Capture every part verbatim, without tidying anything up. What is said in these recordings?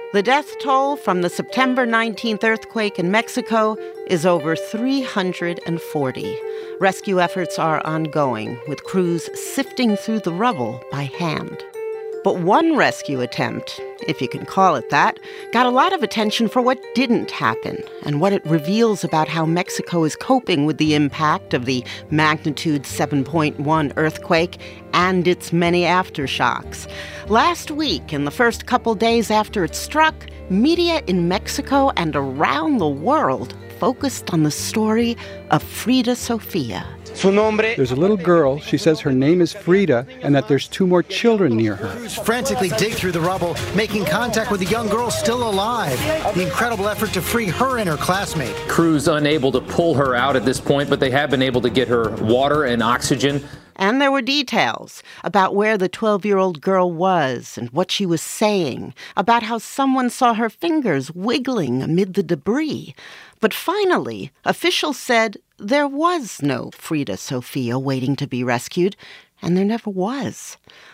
The death toll from the September nineteenth earthquake in Mexico is over three hundred forty. Rescue efforts are ongoing, with crews sifting through the rubble by hand. But one rescue attempt, if you can call it that, got a lot of attention for what didn't happen and what it reveals about how Mexico is coping with the impact of the magnitude seven point one earthquake and its many aftershocks. Last week, in the first couple days after it struck, media in Mexico and around the world focused on the story of Frida Sofia. There's a little girl. She says her name is Frida and that there's two more children near her. Crews frantically dig through the rubble, making contact with the young girl still alive. The incredible effort to free her and her classmate. Crews unable to pull her out at this point, but they have been able to get her water and oxygen. And there were details about where the twelve-year-old girl was and what she was saying, about how someone saw her fingers wiggling amid the debris. But finally, officials said there was no Frida Sofia waiting to be rescued, and there never was.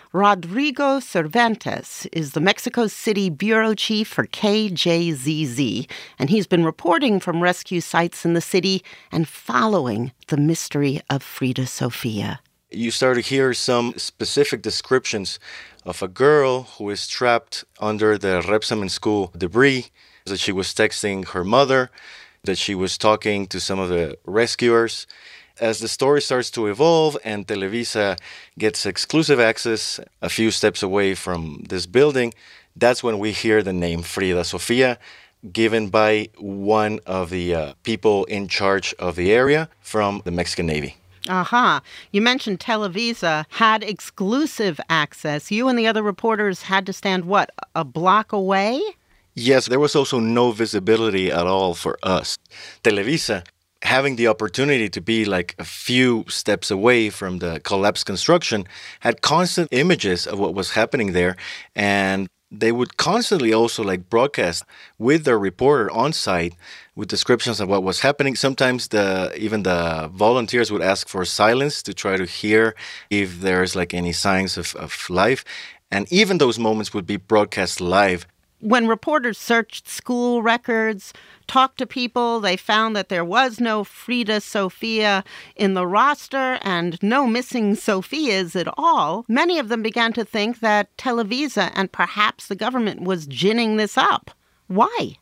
Rodrigo Cervantes is the Mexico City bureau chief for K J Z Z, and he's been reporting from rescue sites in the city and following the mystery of Frida Sofia. You start to hear some specific descriptions of a girl who is trapped under the Repsamen school debris, that she was texting her mother, that she was talking to some of the rescuers. As the story starts to evolve and Televisa gets exclusive access a few steps away from this building, that's when we hear the name Frida Sofia, given by one of the uh, people in charge of the area from the Mexican Navy. Aha. Uh-huh. You mentioned Televisa had exclusive access. You and the other reporters had to stand, what, a block away? Yes, there was also no visibility at all for us. Televisa, having the opportunity to be like a few steps away from the collapsed construction, had constant images of what was happening there, and they would constantly also like broadcast with their reporter on site with descriptions of what was happening. Sometimes the even the volunteers would ask for silence to try to hear if there's like any signs of, of life. And even those moments would be broadcast live. When reporters searched school records, talked to people, they found that there was no Frida Sofia in the roster and no missing Sofias at all. Many of them began to think that Televisa and perhaps the government was ginning this up. Why?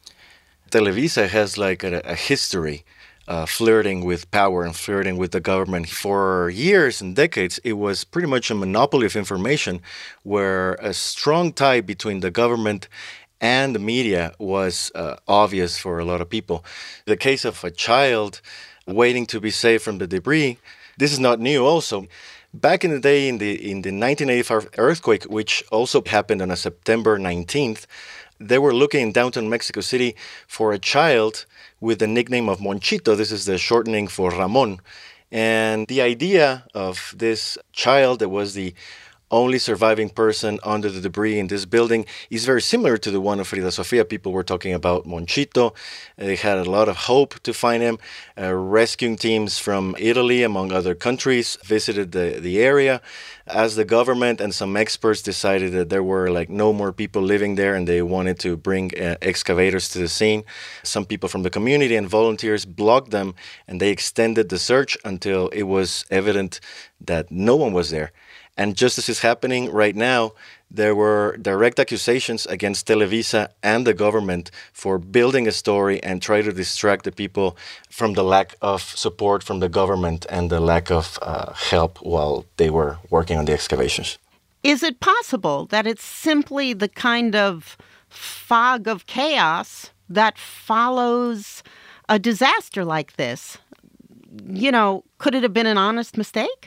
Televisa has like a, a history uh, flirting with power and flirting with the government. For years and decades, it was pretty much a monopoly of information where a strong tie between the government and the media was uh, obvious for a lot of people. The case of a child waiting to be saved from the debris, this is not new also. Back in the day, in the in the nineteen eighty-five earthquake, which also happened on a September nineteenth, they were looking in downtown Mexico City for a child with the nickname of Monchito. This is the shortening for Ramon. And the idea of this child that was the only surviving person under the debris in this building is very similar to the one of Frida Sofia. People were talking about Monchito. They had a lot of hope to find him. Uh, rescuing teams from Italy, among other countries, visited the, the area as the government and some experts decided that there were like no more people living there and they wanted to bring uh, excavators to the scene. Some people from the community and volunteers blocked them and they extended the search until it was evident that no one was there. And just as is happening right now, there were direct accusations against Televisa and the government for building a story and try to distract the people from the lack of support from the government and the lack of uh, help while they were working on the excavations. Is it possible that it's simply the kind of fog of chaos that follows a disaster like this? You know, could it have been an honest mistake?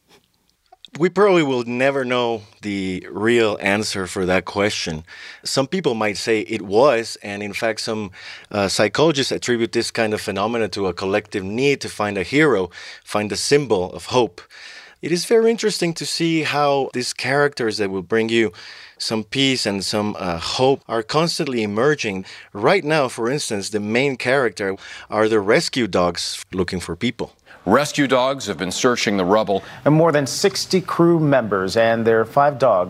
We probably will never know the real answer for that question. Some people might say it was, and in fact, some uh, psychologists attribute this kind of phenomena to a collective need to find a hero, find a symbol of hope. It is very interesting to see how these characters that will bring you some peace and some uh, hope are constantly emerging. Right now, for instance, the main character are the rescue dogs looking for people. Rescue dogs have been searching the rubble. And more than sixty crew members and their five dogs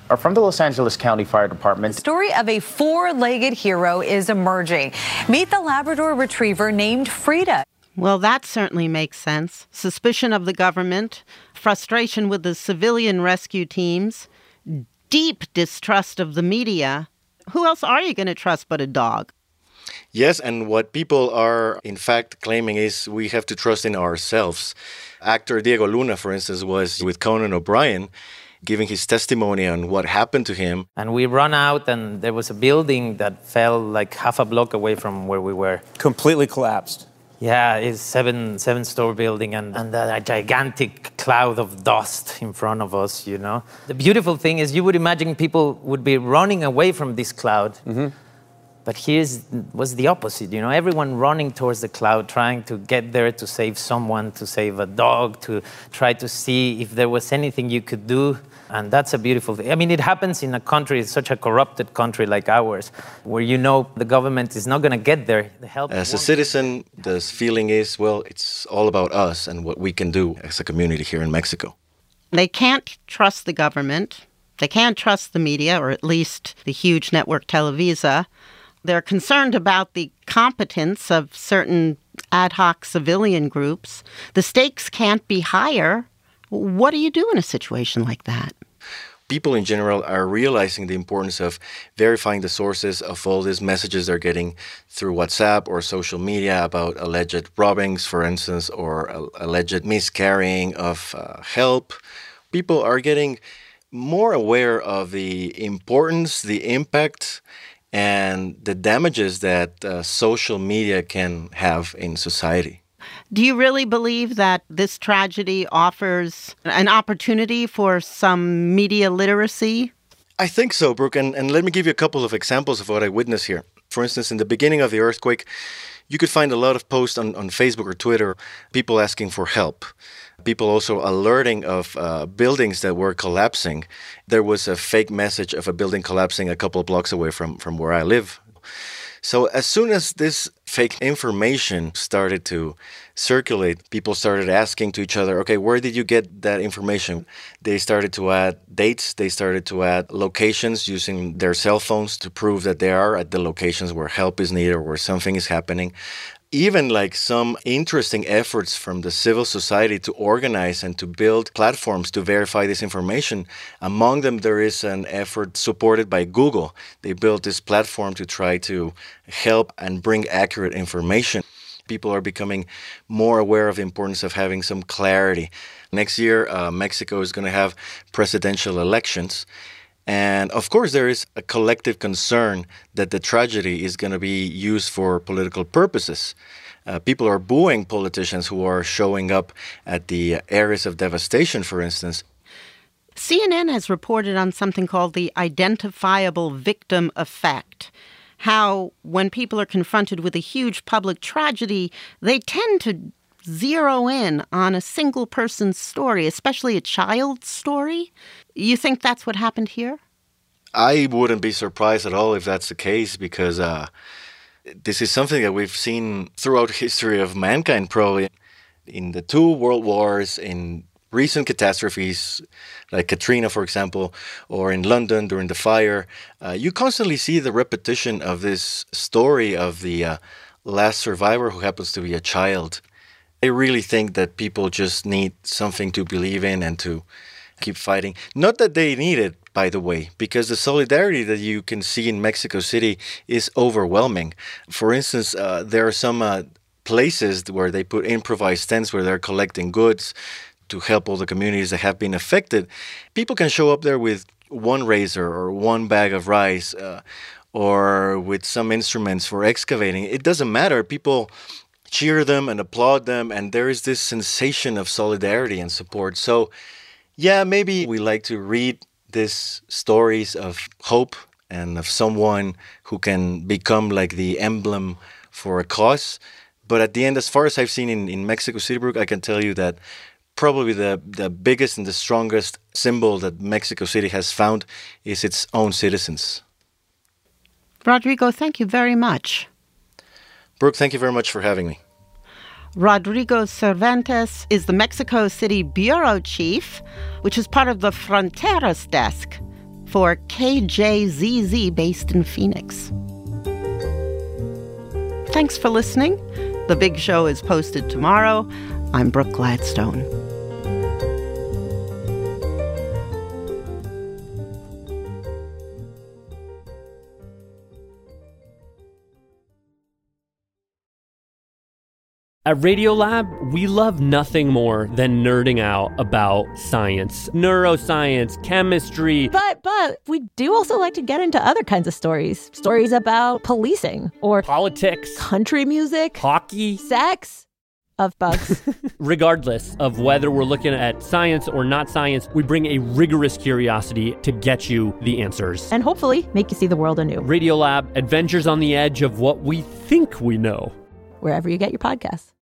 are from the Los Angeles County Fire Department. The story of a four-legged hero is emerging. Meet the Labrador Retriever named Frida. Well, that certainly makes sense. Suspicion of the government, frustration with the civilian rescue teams, deep distrust of the media. Who else are you going to trust but a dog? Yes, and what people are in fact claiming is we have to trust in ourselves. Actor Diego Luna, for instance, was with Conan O'Brien, giving his testimony on what happened to him. And we run out, and there was a building that fell like half a block away from where we were. Completely collapsed. Yeah, it's seven seven-story building, and, and a gigantic cloud of dust in front of us, you know. The beautiful thing is you would imagine people would be running away from this cloud. Mm-hmm. But here's was the opposite, you know, everyone running towards the cloud, trying to get there to save someone, to save a dog, to try to see if there was anything you could do. And that's a beautiful thing. I mean, it happens in a country, such a corrupted country like ours, where you know the government is not going to get there. The help. As a citizen, the feeling is, well, it's all about us and what we can do as a community here in Mexico. They can't trust the government. They can't trust the media, or at least the huge network Televisa. They're concerned about the competence of certain ad hoc civilian groups. The stakes can't be higher. What do you do in a situation like that? People in general are realizing the importance of verifying the sources of all these messages they're getting through WhatsApp or social media about alleged robbings, for instance, or uh, alleged miscarrying of uh, help. People are getting more aware of the importance, the impact, and the damages that uh, social media can have in society. Do you really believe that this tragedy offers an opportunity for some media literacy? I think so, Brooke, and, and let me give you a couple of examples of what I witnessed here. For instance, in the beginning of the earthquake, you could find a lot of posts on, on Facebook or Twitter, people asking for help. People also alerting of uh, buildings that were collapsing. There was a fake message of a building collapsing a couple of blocks away from, from where I live. So as soon as this fake information started to circulate, people started asking to each other, okay, where did you get that information? They started to add dates. They started to add locations using their cell phones to prove that they are at the locations where help is needed or where something is happening. Even like some interesting efforts from the civil society to organize and to build platforms to verify this information. Among them, there is an effort supported by Google. They built this platform to try to help and bring accurate information. People are becoming more aware of the importance of having some clarity. Next year, uh, Mexico is going to have presidential elections. And of course, there is a collective concern that the tragedy is going to be used for political purposes. Uh, people are booing politicians who are showing up at the areas of devastation, for instance. C N N has reported on something called the identifiable victim effect. How when people are confronted with a huge public tragedy, they tend to zero in on a single person's story, especially a child's story. You think that's what happened here? I wouldn't be surprised at all if that's the case, because uh, this is something that we've seen throughout history of mankind, probably. In the two world wars, in recent catastrophes, like Katrina, for example, or in London during the fire, uh, you constantly see the repetition of this story of the uh, last survivor who happens to be a child. I really think that people just need something to believe in and to keep fighting. Not that they need it, by the way, because the solidarity that you can see in Mexico City is overwhelming. For instance, uh, there are some uh, places where they put improvised tents where they're collecting goods to help all the communities that have been affected. People can show up there with one razor or one bag of rice uh, or with some instruments for excavating. It doesn't matter. People cheer them and applaud them, and there is this sensation of solidarity and support. So, yeah, maybe we like to read these stories of hope and of someone who can become like the emblem for a cause. But at the end, as far as I've seen in, in Mexico City, Brooke, I can tell you that probably the, the biggest and the strongest symbol that Mexico City has found is its own citizens. Rodrigo, thank you very much. Brooke, thank you very much for having me. Rodrigo Cervantes is the Mexico City Bureau Chief, which is part of the Fronteras Desk. for K J Z Z based in Phoenix. Thanks for listening. The Big Show is posted tomorrow. I'm Brooke Gladstone. At Radiolab, we love nothing more than nerding out about science, neuroscience, chemistry. But, but, we do also like to get into other kinds of stories. Stories about policing or politics, country music, hockey, sex, of bugs. Regardless of whether we're looking at science or not science, we bring a rigorous curiosity to get you the answers. And hopefully make you see the world anew. Radiolab, adventures on the edge of what we think we know. Wherever you get your podcasts.